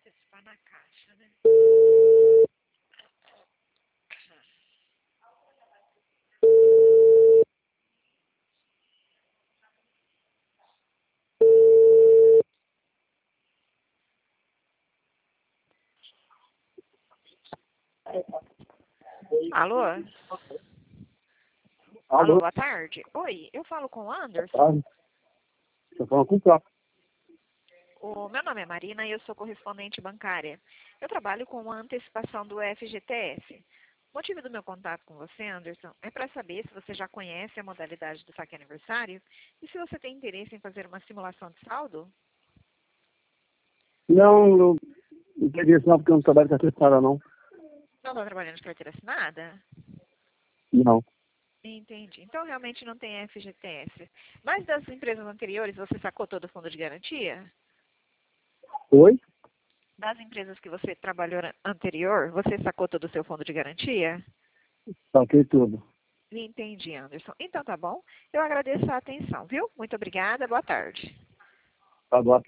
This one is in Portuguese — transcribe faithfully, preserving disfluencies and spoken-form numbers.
Antecipar na caixa, né? Alô? Alô, Alô, boa tarde. Oi, eu falo com o Anderson. tarde. Estou falando com o próprio. O meu nome é Marina e eu sou correspondente bancária. Eu trabalho com a antecipação do F G T S. O motivo do meu contato com você, Anderson, é para saber se você já conhece a modalidade do saque aniversário e se você tem interesse em fazer uma simulação de saldo. Não, não entendi isso não, porque eu não trabalho com essa história, não. Não está trabalhando de carteira assinada? Não. Entendi. Então realmente não tem F G T S. Mas das empresas anteriores, você sacou todo o fundo de garantia? Oi? Das empresas que você trabalhou anterior, você sacou todo o seu fundo de garantia? Saquei tudo. Entendi, Anderson. Então tá bom. Eu agradeço a atenção, viu? Muito obrigada. Boa tarde. Tá bom.